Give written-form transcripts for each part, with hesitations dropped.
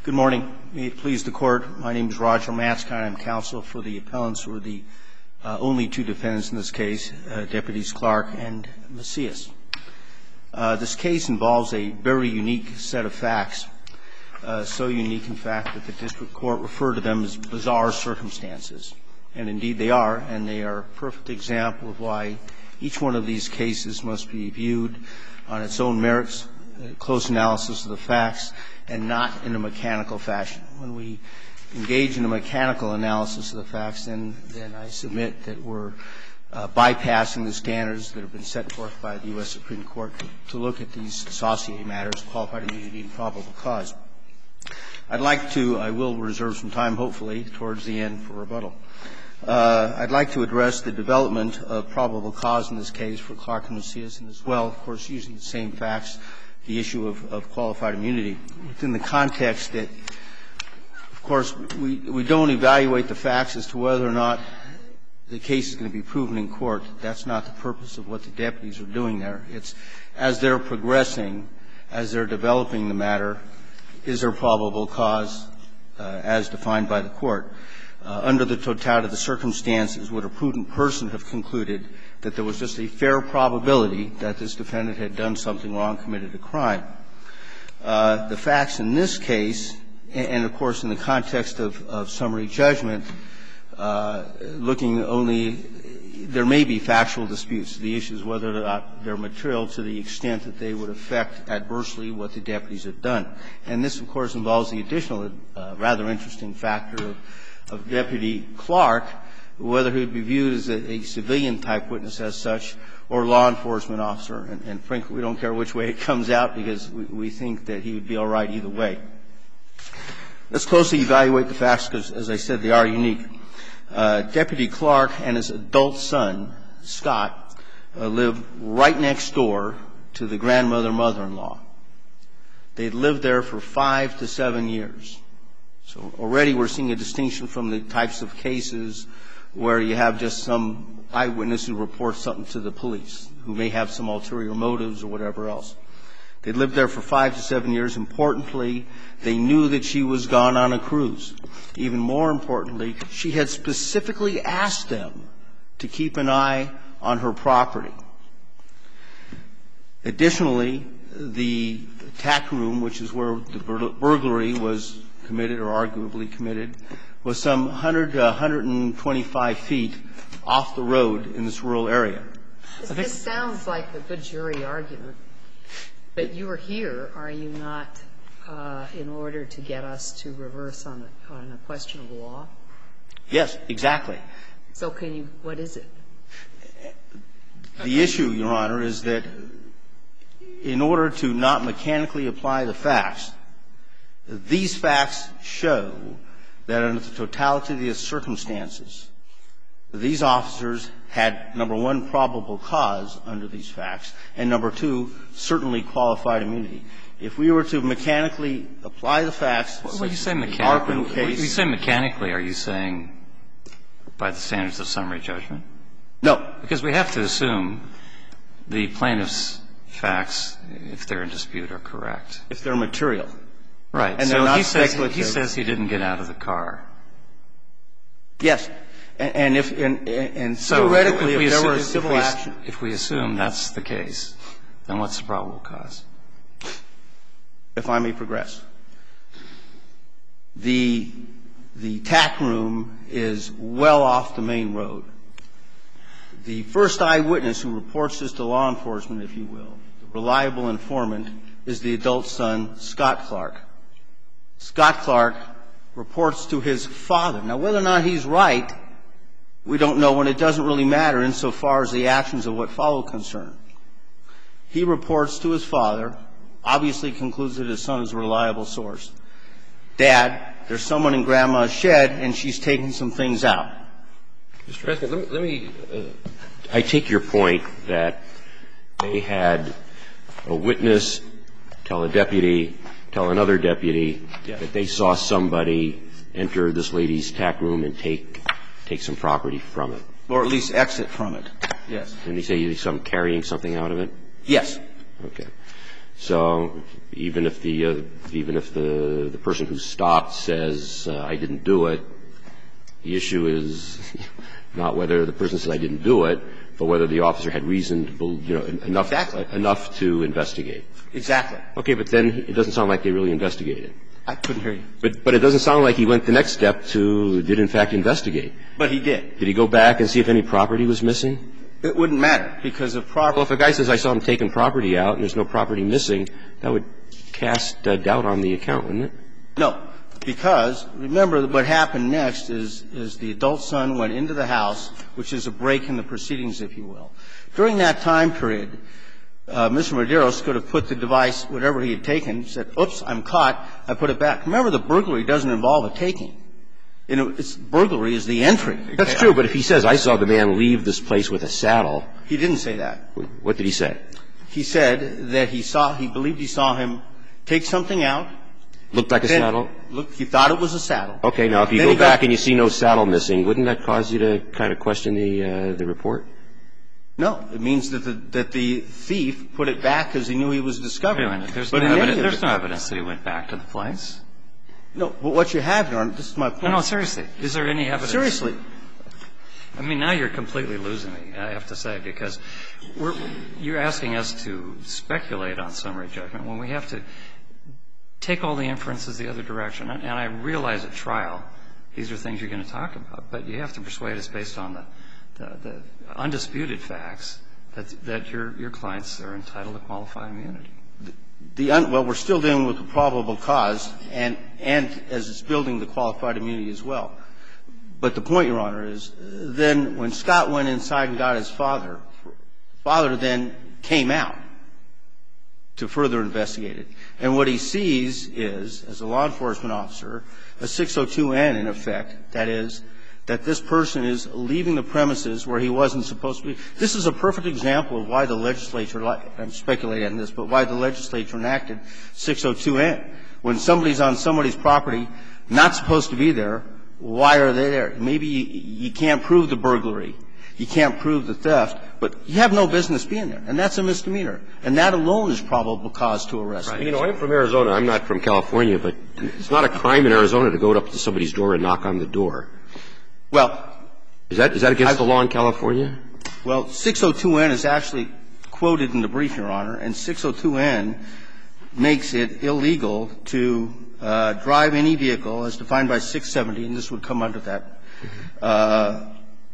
Good morning. May it please the Court, my name is Roger Matzke. I'm counsel for the appellants who are the only two defendants in this case, Deputies Clark and Macias. This case involves a very unique set of facts, so unique in fact that the district court referred to them as bizarre circumstances. And indeed they are, and they are a perfect example of why each one of these cases must be viewed on its own merits, close analysis of the facts, and not in a mechanical fashion. When we engage in a mechanical analysis of the facts, then I submit that we're bypassing the standards that have been set forth by the U.S. Supreme Court to look at these saucier matters, qualified immunity and probable cause. I will reserve some time, hopefully, towards the end for rebuttal. I'd like to address the development of probable cause in this case for Clark and Macias, and as well, of course, using the same facts, the issue of qualified immunity, within the context that, of course, we don't evaluate the facts as to whether or not the case is going to be proven in court. That's not the purpose of what the deputies are doing there. It's as they're progressing, as they're developing the matter, is there probable cause as defined by the court? Under the totality of the circumstances, would a prudent person have concluded that there was just a fair probability that this defendant had done something wrong, committed a crime? The facts in this case, and of course in the context of summary judgment, looking only, there may be factual disputes. The issue is whether or not they're material to the extent that they would affect adversely what the deputies have done. And this, of course, involves the additional rather interesting factor of Deputy Clark, whether he would be viewed as a civilian-type witness as such or law enforcement officer. And frankly, we don't care which way it comes out because we think that he would be all right either way. Let's closely evaluate the facts because, as I said, they are unique. Deputy Clark and his adult son, Scott, live right next door to the grandmother mother-in-law. They'd lived there for 5 to 7 years. So already we're seeing a distinction from the types of cases where you have just some eyewitness who reports something to the police, who may have some ulterior motives or whatever else. They lived there for 5 to 7 years. Importantly, they knew that she was gone on a cruise. Even more importantly, she had specifically asked them to keep an eye on her property. Additionally, the tack room, which is where the burglary was committed or arguably committed, was some 100 to 125 feet off the road in this rural area. This sounds like a good jury argument. But you are here, are you not, in order to get us to reverse on a question of law? Yes, exactly. So can you – what is it? The issue, Your Honor, is that in order to not mechanically apply the facts, these facts show that under the totality of the circumstances, these officers had, number one, probable cause under these facts, and number two, certainly qualified immunity. If we were to mechanically apply the facts, when you say mechanically, are you saying by the standards of summary judgment? No. Because we have to assume the plaintiff's facts, if they're in dispute, are correct. If they're material. Right. And they're not speculative. He says he didn't get out of the car. Yes. And if theoretically, if there were a civil action. If we assume that's the case, then what's the probable cause? If I may progress. The tack room is well off the main road. The first eyewitness who reports this to law enforcement, if you will, the reliable informant, is the adult son, Scott Clark. Scott Clark reports to his father. Now, whether or not he's right, we don't know, and it doesn't really matter insofar as the actions of what follow concern. He reports to his father, obviously concludes that his son is a reliable source. Dad, there's someone in Grandma's shed, and she's taking some things out. Mr. Resnick, let me I take your point that they had a witness tell a deputy, tell another deputy that they saw somebody enter this lady's tack room and take some property from it. Or at least exit from it. Yes. And they say you saw him carrying something out of it? Yes. Okay. So even if the person who stopped says, I didn't do it, the issue is not whether the person says I didn't do it, but whether the officer had reason to, enough to investigate. Exactly. Okay, but then it doesn't sound like they really investigated. I couldn't hear you. But it doesn't sound like he went the next step did in fact investigate. But he did. Did he go back and see if any property was missing? It wouldn't matter because of property. Well, if a guy says I saw him taking property out and there's no property missing, that would cast doubt on the account, wouldn't it? No, because remember what happened next is the adult son went into the house, which is a break in the proceedings, if you will. During that time period, Mr. Medeiros could have put the device, whatever he had taken, said, oops, I'm caught, I put it back. Remember, the burglary doesn't involve a taking. Burglary is the entry. That's true, but if he says I saw the man leave this place with a saddle. He didn't say that. What did he say? He said that he believed he saw him take something out. Looked like a saddle? He thought it was a saddle. Okay, now if you go back and you see no saddle missing, wouldn't that cause you to kind of question the report? No. It means that the thief put it back because he knew he was discovered. Wait a minute. There's no evidence that he went back to the place. No. But what you have, Your Honor, this is my point. No, seriously. Is there any evidence? Seriously. I mean, now you're completely losing me, I have to say, because you're asking us to speculate on summary judgment when we have to take all the inferences the other direction. And I realize at trial these are things you're going to talk about, but you have to persuade us based on the undisputed facts that your clients are entitled to qualified immunity. Well, we're still dealing with the probable cause, and as it's building the qualified immunity as well. But the point, Your Honor, is then when Scott went inside and got his father then came out to further investigate it. And what he sees is, as a law enforcement officer, a 602N in effect, that is, that this person is leaving the premises where he wasn't supposed to be. This is a perfect example of why the legislature, I'm speculating on this, but why the legislature enacted 602N. When somebody's on somebody's property, not supposed to be there, why are they there? Maybe you can't prove the burglary. You can't prove the theft, but you have no business being there. And that's a misdemeanor. And that alone is probable cause to arrest him. You know, I'm from Arizona. I'm not from California, but it's not a crime in Arizona to go up to somebody's door and knock on the door. Well, is that against the law in California? Well, 602N is actually quoted in the brief, Your Honor, and 602N makes it illegal to drive any vehicle as defined by 670, and this would come under that,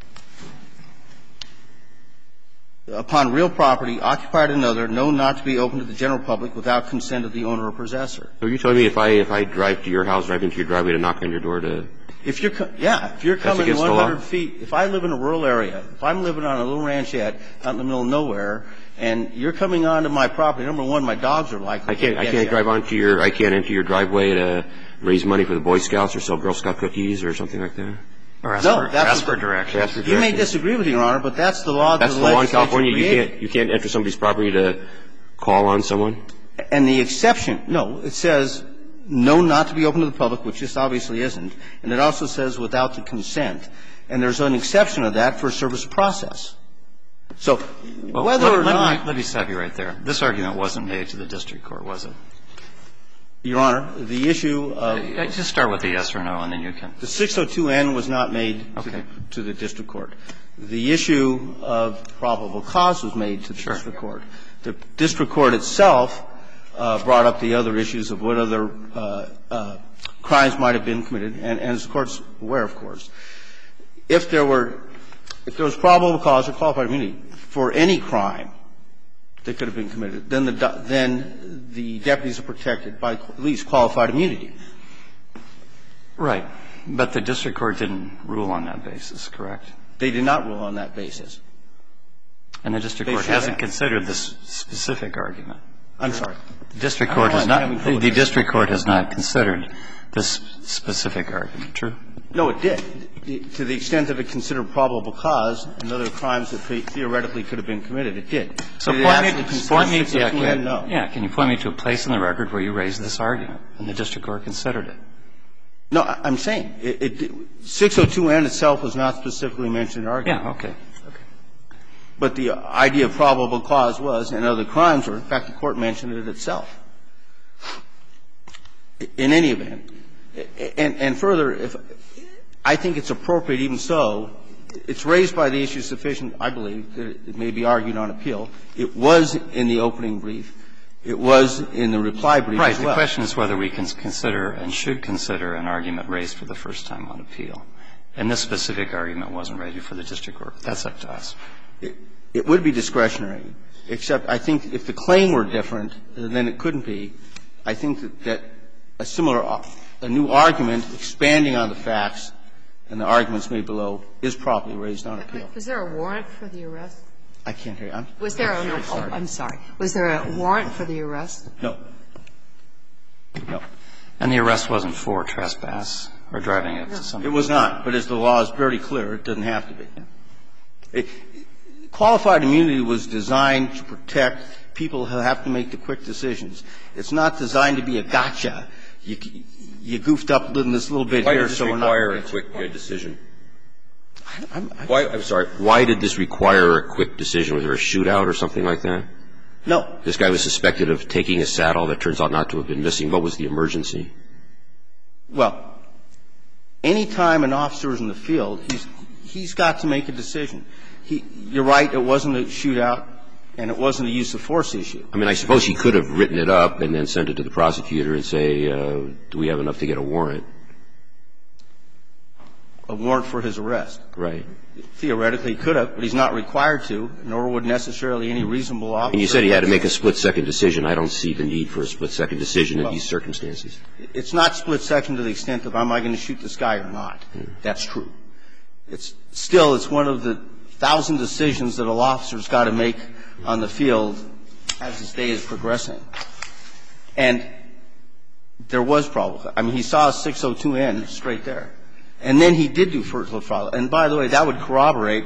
upon real property occupied another, known not to be open to the general public without consent of the owner or possessor. So you're telling me if I drive to your house, drive into your driveway to knock on your door to? If you're coming 100 feet, if I live in a rural area, if I'm living on a little ranchette out in the middle of nowhere, and you're coming onto my property, number one, my dogs are likely to get you. I can't enter your driveway to raise money for the Boy Scouts or sell Girl Scout cookies or something like that? Or ask for directions. He may disagree with you, Your Honor, but that's the law that the legislature created. That's the law in California. You can't enter somebody's property to call on someone? And the exception, no, it says known not to be open to the public, which this obviously isn't, and it also says without the consent. And there's an exception of that for service process. So whether or not – Let me stop you right there. This argument wasn't made to the district court, was it? Your Honor, the issue of – Just start with the yes or no, and then you can – The 602N was not made to the district court. The issue of probable cause was made to the district court. The district court itself brought up the other issues of what other crimes might have been committed, and as the Court's aware, of course. If there was probable cause or qualified immunity for any crime that could have been committed, then the deputies are protected by at least qualified immunity. Right. But the district court didn't rule on that basis, correct? They did not rule on that basis. And the district court hasn't considered this specific argument. I'm sorry. The district court has not considered this specific argument. True? No, it did. To the extent that it considered probable cause and other crimes that theoretically could have been committed, it did. So can you point me to a place in the record where you raised this argument and the district court considered it? No, I'm saying 602N itself was not specifically mentioned in the argument. Yeah, okay. But the idea of probable cause was, and other crimes were, in fact, the Court mentioned it itself. In any event, and further, I think it's appropriate even so, it's raised by the issue sufficient, I believe, that it may be argued on appeal. It was in the opening brief. It was in the reply brief as well. Right. The question is whether we can consider and should consider an argument raised for the first time on appeal. And this specific argument wasn't raised for the district court. That's up to us. It would be discretionary, except I think if the claim were different, then it couldn't be. I think that a similar, a new argument expanding on the facts and the arguments made below is properly raised on appeal. Was there a warrant for the arrest? I can't hear you. Was there a I'm sorry. Was there a warrant for the arrest? No. No. And the arrest wasn't for trespass or driving up to somebody? It was not. But as the law is very clear, it doesn't have to be. Qualified immunity was designed to protect people who have to make the quick decisions. It's not designed to be a gotcha. You goofed up in this little bit here, so we're not going to. Why did this require a quick decision? I'm sorry. Why did this require a quick decision? Was there a shootout or something like that? No. This guy was suspected of taking a saddle that turns out not to have been missing. What was the emergency? Well, any time an officer is in the field, he's got to make a decision. You're right, it wasn't a shootout and it wasn't a use of force issue. I mean, I suppose he could have written it up and then sent it to the prosecutor and say, do we have enough to get a warrant? A warrant for his arrest. Right. Theoretically, he could have, but he's not required to, nor would necessarily any reasonable officer. And you said he had to make a split-second decision. I don't see the need for a split-second decision in these circumstances. It's not split-second to the extent of am I going to shoot this guy or not. That's true. It's one of the 1,000 decisions that an officer's got to make on the field as his day is progressing. And there was probably. I mean, he saw a 602N straight there. And then he did do first follow. And by the way, that would corroborate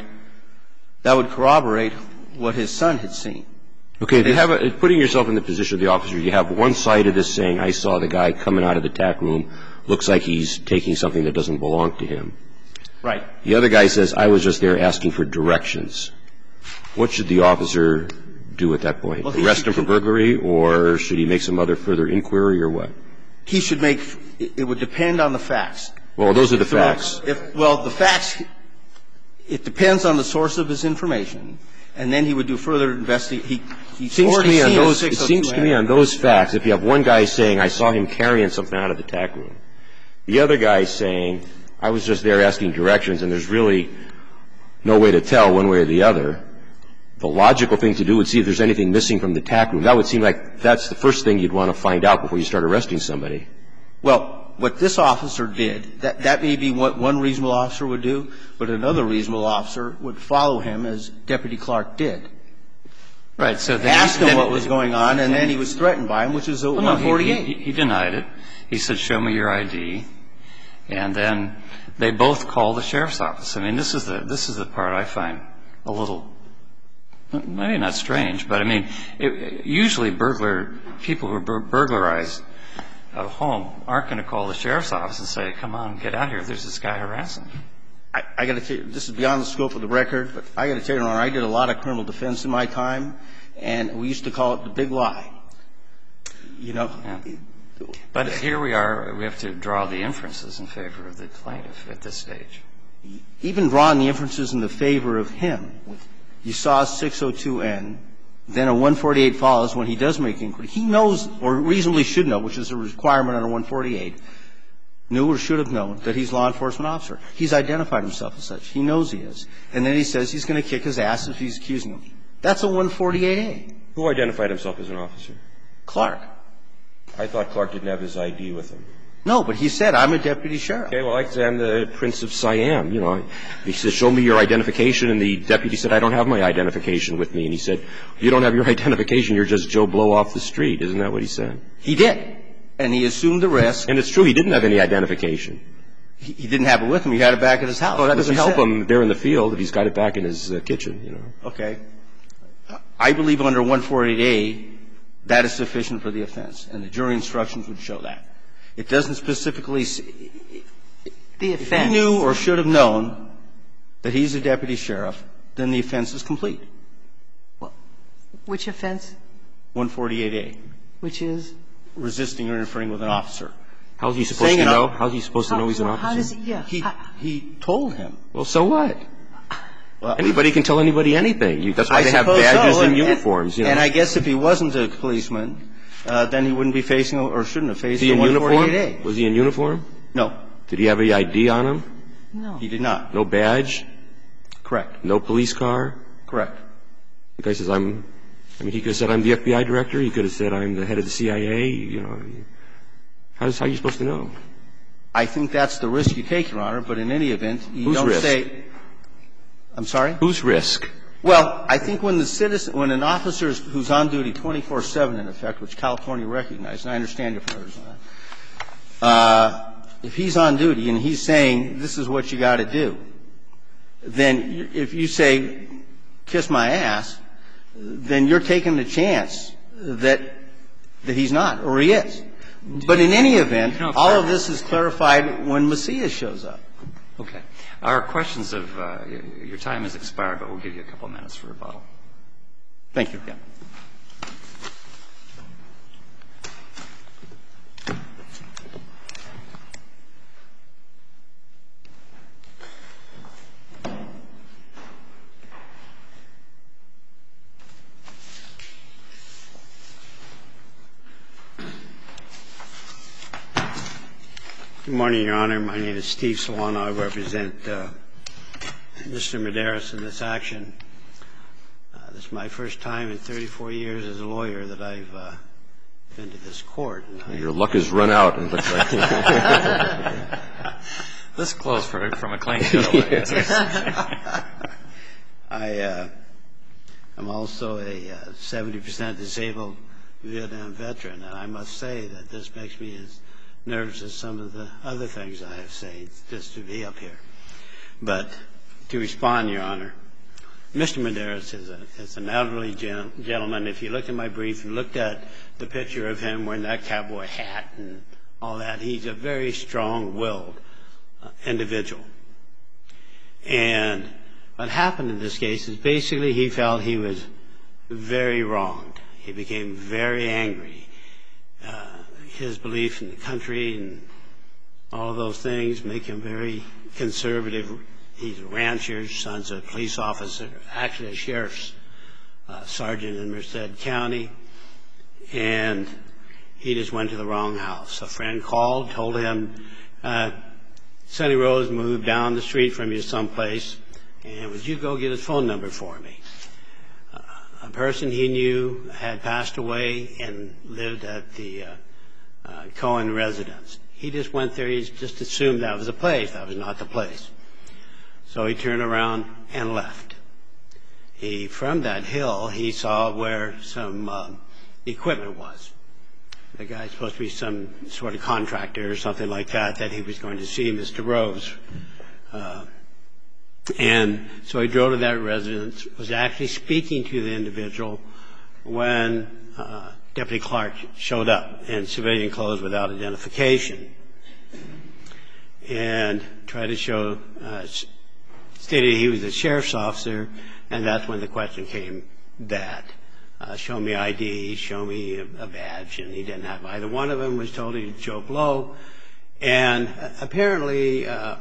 what his son had seen. Okay. Putting yourself in the position of the officer, you have one side of this saying, I saw the guy coming out of the tack room, looks like he's taking something that doesn't belong to him. Right. The other guy says, I was just there asking for directions. What should the officer do at that point? Arrest him for burglary, or should he make some other further inquiry, or what? He should make – it would depend on the facts. Well, those are the facts. Well, the facts, it depends on the source of his information, and then he would do further investigation. He's already seen a 602N. It seems to me on those facts, if you have one guy saying, I saw him carrying something out of the tack room, the other guy saying, I was just there asking directions, and there's really no way to tell one way or the other, the logical thing to do would see if there's anything missing from the tack room. That would seem like that's the first thing you'd want to find out before you start arresting somebody. Well, what this officer did, that may be what one reasonable officer would do, but another reasonable officer would follow him as Deputy Clark did. Right. So they asked him what was going on, and then he was threatened by him, which is a 148. He denied it. He said, show me your ID. And then they both called the sheriff's office. I mean, this is the part I find a little, maybe not strange, but I mean, usually people who burglarize a home aren't going to call the sheriff's office and say, come on, get out here. There's this guy harassing. I got to tell you, this is beyond the scope of the record, but I got to tell you, I did a lot of criminal defense in my time, and we used to call it the big lie. You know? Yeah. But here we are. We have to draw the inferences in favor of the plaintiff at this stage. Even drawing the inferences in the favor of him, you saw 602N, then a 148 follows when he does make inquiry. He knows, or reasonably should know, which is a requirement under 148, knew or should have known that he's a law enforcement officer. He's identified himself as such. He knows he is. And then he says he's going to kick his ass if he's accusing him. That's a 148A. Who identified himself as an officer? Clark. I thought Clark didn't have his ID with him. No, but he said, I'm a deputy sheriff. Okay, well, I'm the Prince of Siam, you know. He said, show me your identification, and the deputy said, I don't have my identification with me. And he said, you don't have your identification, you're just Joe Blow off the street. Isn't that what he said? He did. And he assumed the risk. And it's true, he didn't have any identification. He didn't have it with him. He had it back at his house. Well, that doesn't help him there in the field if he's got it back in his kitchen, you know. Okay. I believe under 148A, that is sufficient for the offense, and the jury instructions would show that. It doesn't specifically say the offense. If he knew or should have known that he's a deputy sheriff, then the offense is complete. Which offense? 148A. Which is? Resisting or interfering with an officer. How is he supposed to know? How is he supposed to know he's an officer? How does he, yeah. He told him. Well, so what? Well, anybody can tell anybody anything. That's why I they have suppose badges so. and uniforms. You know? And I guess if he wasn't a policeman, then he wouldn't be facing or shouldn't have faced Was he in 148A. uniform? Was he in uniform? No. Did he have any ID on him? No. He did not. No badge? Correct. No police car? Correct. The guy says, he could have said, I'm the FBI director. He could have said, I'm the head of the CIA. You know, how are you supposed to know? I think that's the risk you take, Your Honor, but in any event, you don't risk? say. I'm sorry? Whose risk? Well, I think when an officer who's on duty 24/7, in effect, which California recognized, and I understand your feelings on that, if he's on duty and he's saying, this is what you got to do, then if you say, kiss my ass, then you're taking the chance that he's not, or he is. But in any event, all of this is clarified when Macias shows up. Okay. Our questions of your time has expired, but we'll give you a couple minutes for rebuttal. Thank you. Yeah. Good morning, Your Honor. My name is Steve Solano. I represent Mr. Medeiros in this action. This is my first time in 34 years as a lawyer that I've been to this court. Your luck has run out. This close from a claim getaway. I'm also a 70% disabled Vietnam veteran, and I must say that this makes me as nervous as some of the other things I have said just to be up here. But to respond, Your Honor, Mr. Medeiros is an elderly gentleman. If you look at my brief and looked at the picture of him wearing that cowboy hat and all that, he's a very strong-willed individual. And what happened in this case is basically he felt he was very wronged. He became very angry. His belief in the country and all of those things make him very conservative. He's a rancher, son's a police officer, actually a sheriff's sergeant in Merced County, and he just went to the wrong house. A friend called, told him, Sonny Rose moved down the street from you someplace, and would you go get his phone number for me? A person he knew had passed away and lived at the Cohen residence. He just went there. He just assumed that was the place. That was not the place. So he turned around and left. From that hill, he saw where some equipment was. The guy's supposed to be some sort of contractor or something like that he was going to see Mr. Rose. And so he drove to that residence, was actually speaking to the individual when Deputy Clark showed up in civilian clothes without identification and tried to stated he was a sheriff's officer, and that's when the question came that, show me ID, show me a badge, and he didn't have either one of them. Was told he was Joe Blow. And apparently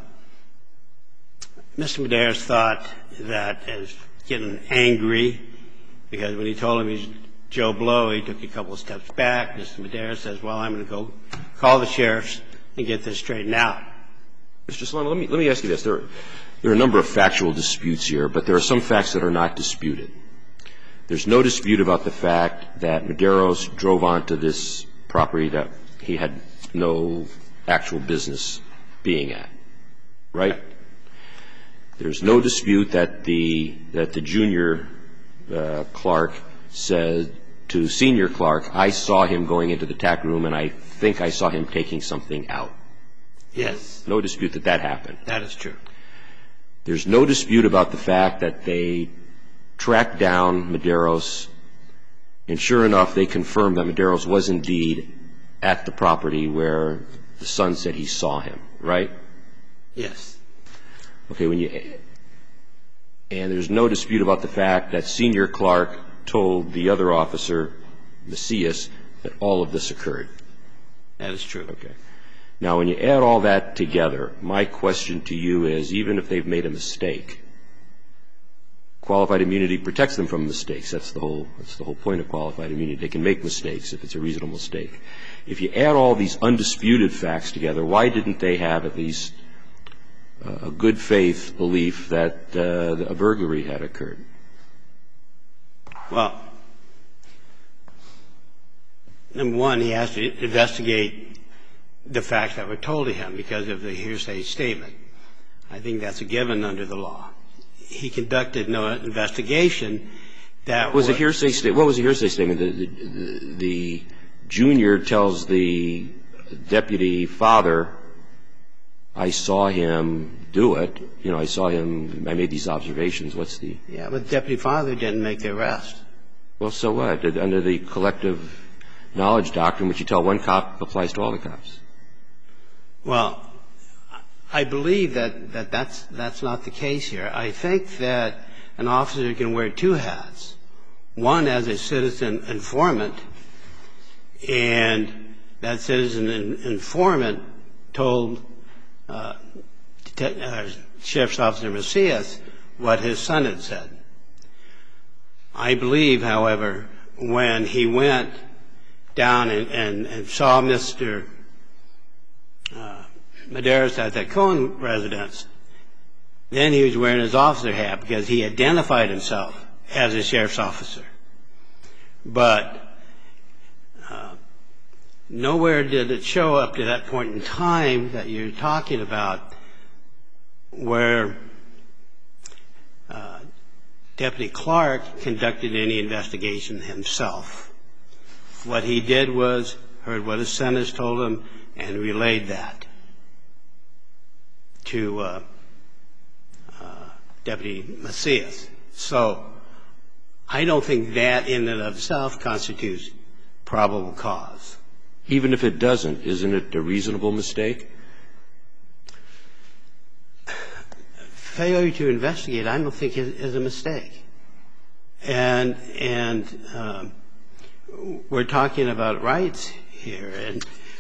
Mr. Medeiros thought that as getting angry, because when he told him he's Joe Blow, he took a couple of steps back. Mr. Medeiros says, well, I'm going to go call the sheriffs and get this straightened out. Mr. Solano, let me ask you this. There are a number of factual disputes here, but there are some facts that are not disputed. There's no dispute about the fact that Medeiros drove onto this property that he had no actual business being at, right? There's no dispute that the junior Clark said to senior Clark, I saw him going into the tack room, and I think I saw him taking something out. Yes. No dispute that that happened. That is true. There's no dispute about the fact that they tracked down Medeiros, and sure enough, they confirmed that Medeiros was indeed at the property where the son said he saw him, right? Yes. Okay, and there's no dispute about the fact that senior Clark told the other officer, Macias, that all of this occurred. That is true. Okay. Now, when you add all that together, my question to you is, even if they've made a mistake, qualified immunity protects them from mistakes. That's the whole point of qualified immunity. They can make mistakes if it's a reasonable mistake. If you add all these undisputed facts together, why didn't they have at least a good faith belief that a burglary had occurred? Well, number one, he has to investigate the facts that were told to him because of the hearsay statement. I think that's a given under the law. He conducted no investigation. That was a hearsay statement. What was the hearsay statement? The junior tells the deputy father, I saw him do it. You know, I made these observations. What's the? Yeah, but the deputy father didn't make the arrest. Well, so what? Under the collective knowledge doctrine, which you tell one cop applies to all the cops. Well, I believe that's not the case here. I think that an officer can wear two hats. One as a citizen informant, and that citizen informant told Sheriff's Officer Macias what his son had said. I believe, however, when he went down and saw Mr. Medeiros at the Cohen residence, then he was wearing his officer hat because he identified himself as a sheriff's officer. But nowhere did it show up to that point in time that you're talking about where Deputy Clark conducted any investigation himself. What he did was heard what his son has told him and relayed that to Deputy Macias. So I don't think that in and of itself constitutes probable cause. Even if it doesn't, isn't it a reasonable mistake? Failure to investigate, I don't think, is a mistake. And we're talking about rights here. And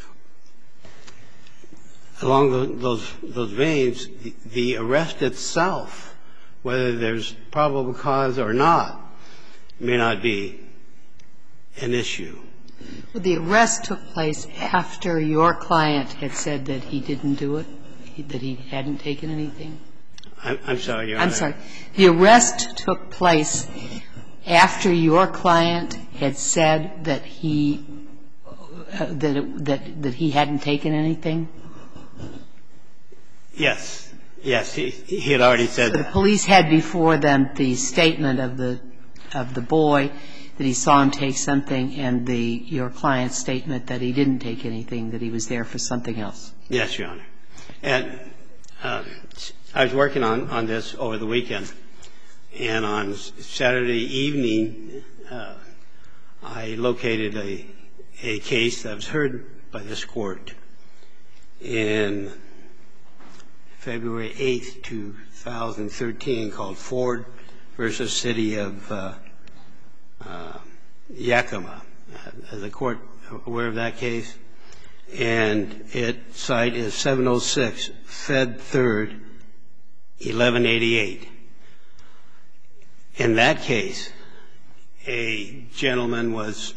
along those veins, the arrest itself, whether there's probable cause or not, may not be an issue. Well, the arrest took place after your client had said that he didn't do it, that he hadn't taken anything? I'm sorry, Your Honor. I'm sorry. The arrest took place after your client had said that he hadn't taken anything? Yes. Yes, he had already said that. The police had before them the statement of the boy that he saw him take something and your client's statement that he didn't take anything, that he was there for something else. Yes, Your Honor. And I was working on this over the weekend, and on Saturday evening I located a case that was heard by this court in February 8th, 2013, called Ford v. City of Yakima. Is the court aware of that case? And its site is 706 Fed 3rd, 1188. In that case, a gentleman was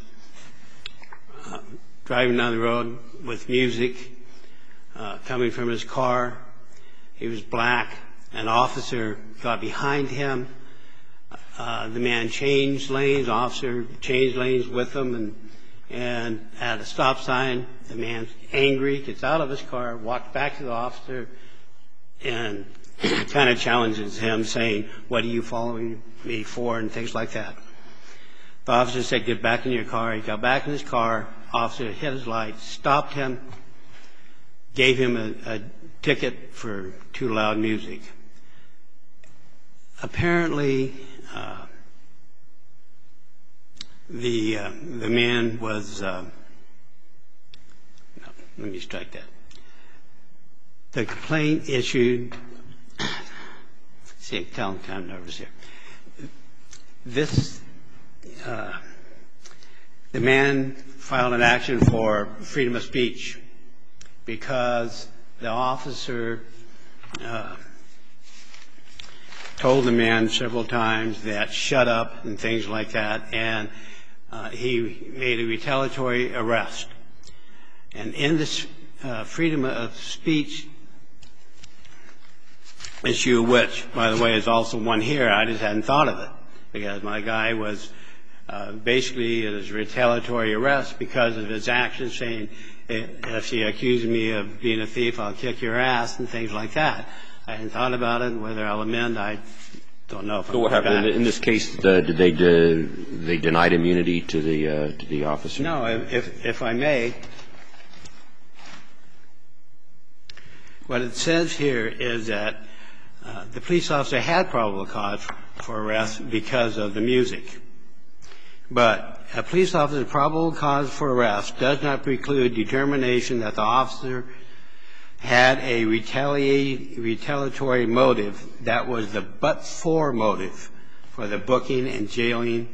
driving down the road with music coming from his car. He was black. An officer got behind him. The man changed lanes. The officer changed lanes with him, and at a stop sign, the man's angry, gets out of his car, walks back to the officer, and kind of challenges him, saying, "What are you following me for?" and things like that. The officer said, "Get back in your car." He got back in his car. Officer hit his light, stopped him, gave him a ticket for too loud music. Apparently, the man was no, let me strike that. The complaint issued. See, I'm kind of nervous here. This the man filed an action for freedom of speech because the officer told the man several times that shut up and things like that, and he made a retaliatory arrest. And in this freedom of speech issue, which, by the way, is also one here, I just hadn't thought of it, because my guy was basically it was a retaliatory arrest because of his actions, saying, if you accuse me of being a thief, I'll kick your ass, and things like that. I hadn't thought about it. Whether I'll amend, I don't know. So what happened in this case? Did they denied immunity to the officer? No. If I may, what it says here is that the police officer had probable cause for arrest because of the music. But a police officer's probable cause for arrest does not preclude determination that the officer had a retaliatory motive that was the but-for motive for the booking and jailing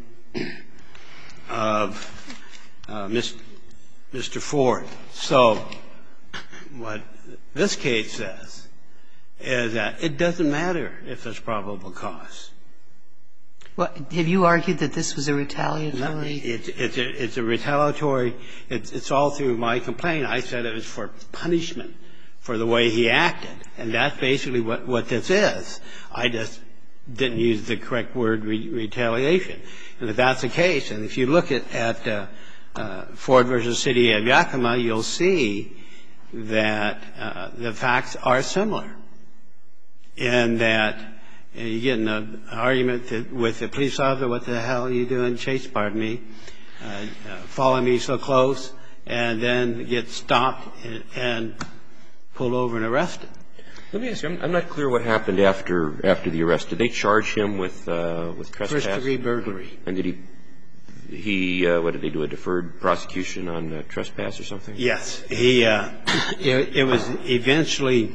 of Mr. Ford. So what this case says is that it doesn't matter if there's probable cause. Well, have you argued that this was a retaliatory? It's a retaliatory. It's all through my complaint. I said it was for punishment for the way he acted, and that's basically what this is. I just didn't use the correct word, retaliation. And if that's the case, and if you look at Ford versus City of Yakima, you'll see that the facts are similar, in that you get in an argument with the police officer, what the hell are you doing, Chase, pardon me, following me so close, and then get stopped and pulled over and arrested. Let me ask you, I'm not clear what happened after the arrest. Did they charge him with trespass? First-degree burglary. And did he what did they do, a deferred prosecution on trespass or something? Yes. It was eventually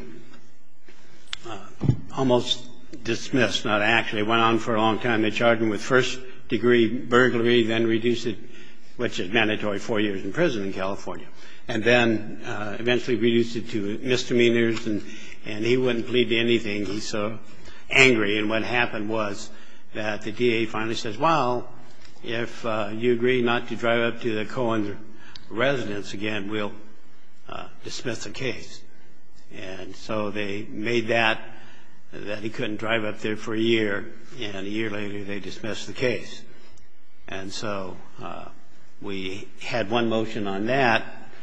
almost dismissed, not actually. It went on for a long time. They charged him with first-degree burglary, then reduced it, which is mandatory 4 years in prison in California, and then eventually reduced it to misdemeanors, and he wouldn't plead to anything. He's so angry. And what happened was that the DA finally says, well, if you agree not to drive up to the Cohen residence again, we'll dismiss the case. And so they made that he couldn't drive up there for a year, and a year later they dismissed the case. And so we had one motion on that,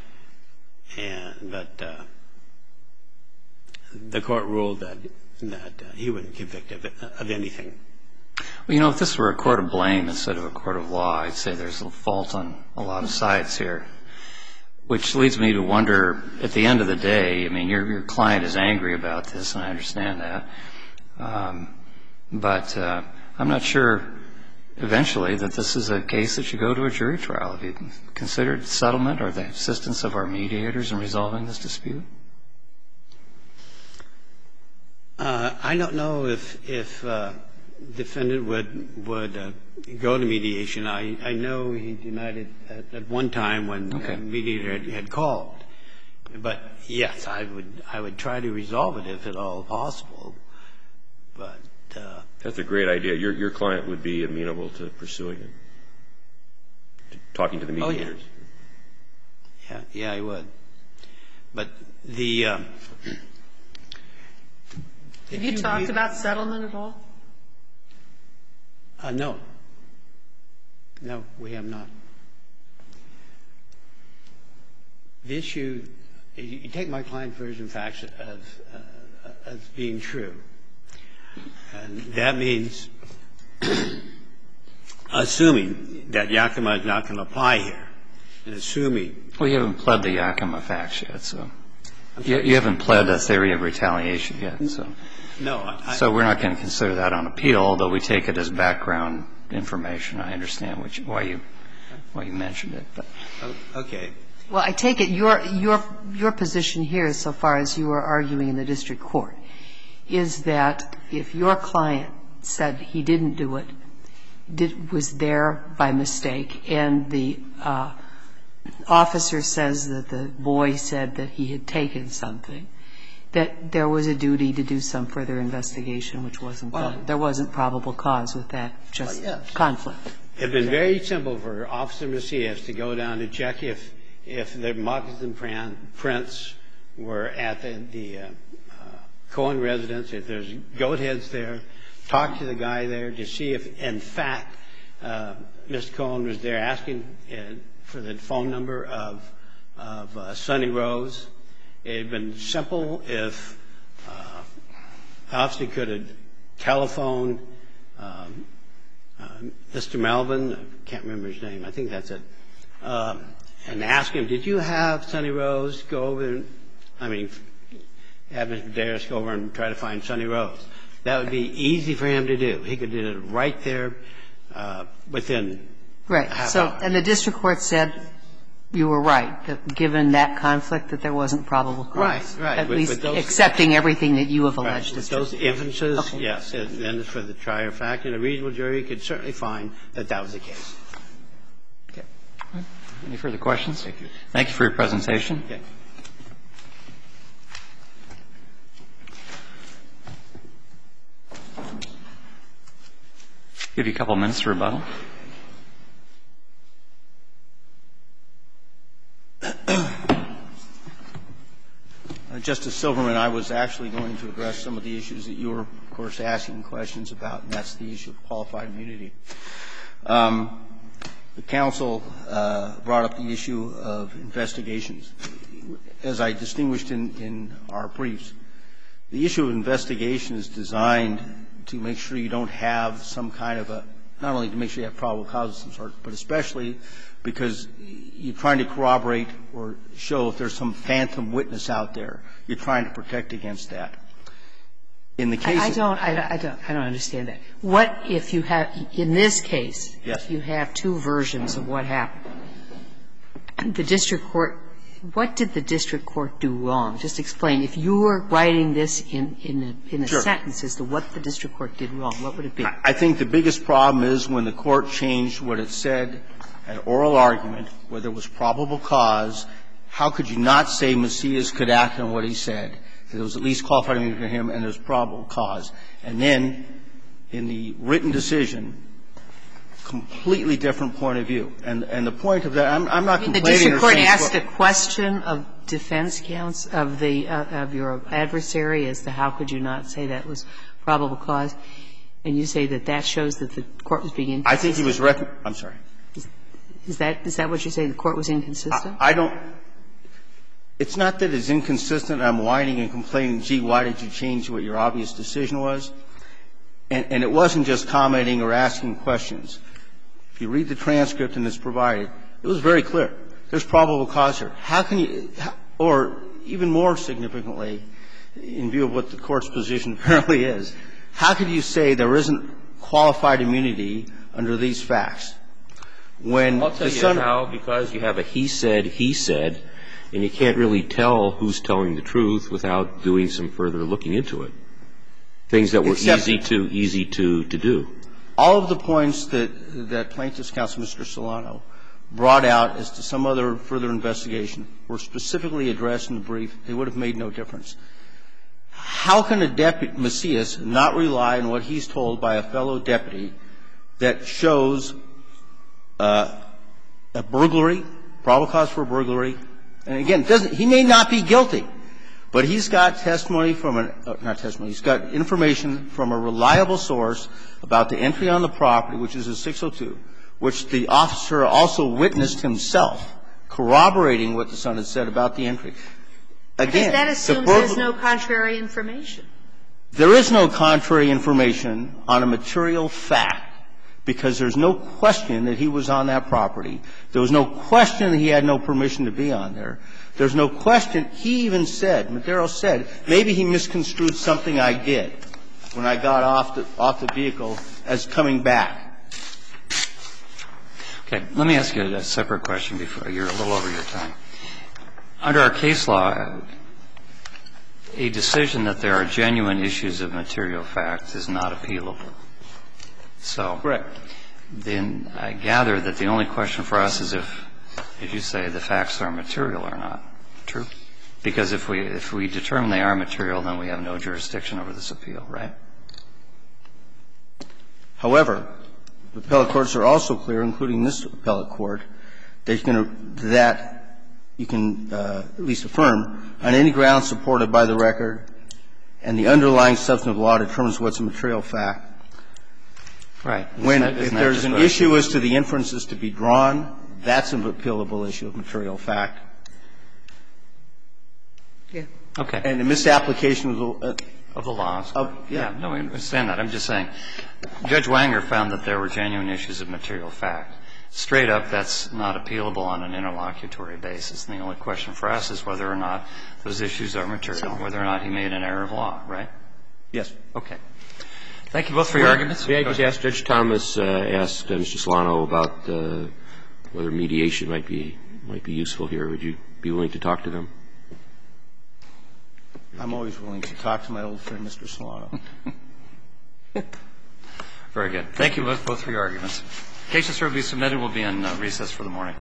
but the court ruled that he wouldn't convict of anything. Well, you know, if this were a court of blame instead of a court of law, I'd say there's a fault on a lot of sides here, which leads me to wonder, at the end of the day, I mean, your client is angry about this, and I understand that, but I'm not sure eventually that this is a case that should go to a jury trial. Have you considered settlement or the assistance of our mediators in resolving this dispute? I don't know if defendant would go to mediation. I know he denied it at one time when the mediator had called. But yes, I would try to resolve it if at all possible. But that's a great idea. Your client would be amenable to pursuing it, to talking to the mediators. Oh, yeah, he would. But the have you talked about settlement at all? No. No, we have not. The issue, you take my client's version of facts as being true. And that means assuming that Yakima is not going to apply here, and assuming. Well, you haven't pled the Yakima facts yet, so. You haven't pled a theory of retaliation yet, so. No. So we're not going to consider that on appeal, although we take it as background information. I understand why you mentioned it. But. Okay. Well, I take it your position here, so far as you are arguing in the district court, is that if your client said he didn't do it was there by mistake, and the officer says that the boy said that he had taken something, that there was a duty to do some further investigation, which wasn't done. There wasn't probable cause with that, just conflict. It would have been very simple for Officer Macias to go down to check if the moccasin prints were at the Cohen residence, if there's goat heads there, talk to the guy there to see if, in fact, Mr. Cohen was there asking for the phone number of Sonny Rose. It had been simple if the officer could have telephoned Mr. Melvin, I can't remember his name, I think that's it, and ask him, did you have Sonny Rose go over, have Mr. Daris go over and try to find Sonny Rose? That would be easy for him to do. He could do it right there within a half hour. And the district court said you were right, that given that conflict that there wasn't probable cause. Right. At least accepting everything that you have alleged. With those inferences, yes. And then for the trier fact, and a reasonable jury could certainly find that that was the case. Okay. Any further questions? Thank you. Thank you for your presentation. Okay. Give you a couple of minutes for rebuttal. Justice Silverman, I was actually going to address some of the issues that you were, of course, asking questions about, and that's the issue of qualified immunity. The counsel brought up the issue of investigations. As I distinguished in our briefs, the issue of investigation is designed to make sure you don't have some kind of a, not only to make sure you have probable cause of some sort, but especially because you're trying to corroborate or show if there's some phantom witness out there. You're trying to protect against that. In the case of I don't understand that. What if you have, in this case, Yes. if you have two versions of what happened, the district court, what did the district court do wrong? Just explain. If you were writing this in a Sure. sentence as to what the district court did wrong, what would it be? I think the biggest problem is when the court changed what it said, an oral argument, where there was probable cause, how could you not say Macias could act on what he said, that there was at least qualified immunity for him and there's probable cause? And then in the written decision, completely different point of view. And the point of that, I'm not complaining or saying the district court asked a question of defense counsel, of your adversary as to how could you not say that was probable cause, and you say that that shows that the court was being inconsistent? I think he was I'm sorry. Is that what you're saying, the court was inconsistent? I don't – it's not that it's inconsistent. I'm whining and complaining, gee, why did you change what your obvious decision was? And it wasn't just commenting or asking questions. If you read the transcript and it's provided, it was very clear. There's probable cause here. How can you – or even more significantly, in view of what the Court's position apparently is, how could you say there isn't qualified immunity under these facts? When I'll tell you how, because you have a he said, and you can't really tell who's telling the truth without doing some further looking into it, things that were easy to do. All of the points that Plaintiff's counsel, Mr. Solano, brought out as to some other further investigation were specifically addressed in the brief. They would have made no difference. How can a deputy, Macias, not rely on what he's told by a fellow deputy that shows a burglary, probable cause for a burglary? And again, he may not be guilty, but he's got testimony from not testimony, he's got information from a reliable source about the entry on the property, which is a 602, which the officer also witnessed himself, corroborating what the son had said about the entry. Again, that assumes there's no contrary information. There is no contrary information on a material fact, because there's no question that he was on that property. There was no question that he had no permission to be on there. There's no question. He even said, Madero said, maybe he misconstrued something I did when I got off the vehicle as coming back. Okay. Let me ask you a separate question before you're a little over your time. Under our case law, a decision that there are genuine issues of material facts is not appealable. So Correct. then I gather that the only question for us is if, as you say, the facts are material or not. True? Because if we determine they are material, then we have no jurisdiction over this appeal, right? However, the appellate courts are also clear, including this appellate court, that you can at least affirm on any ground supported by the record and the underlying substantive law determines what's a material fact. Right. If there's an issue as to the inferences to be drawn, that's an appealable issue of material fact. Yeah. Okay. And the misapplication of the laws. Yeah. No, I understand that. I'm just saying Judge Wanger found that there were genuine issues of material fact. Straight up, that's not appealable on an interlocutory basis. And the only question for us is whether or not those issues are material, whether or not he made an error of law, right? Yes. Okay. Thank you both for your arguments. May I just ask, Judge Thomas asked Mr. Solano about whether mediation might be useful here. Would you be willing to talk to them? I'm always willing to talk to my old friend, Mr. Solano. Very good. Thank you both for your arguments. The case is to be submitted. We'll be in recess for the morning.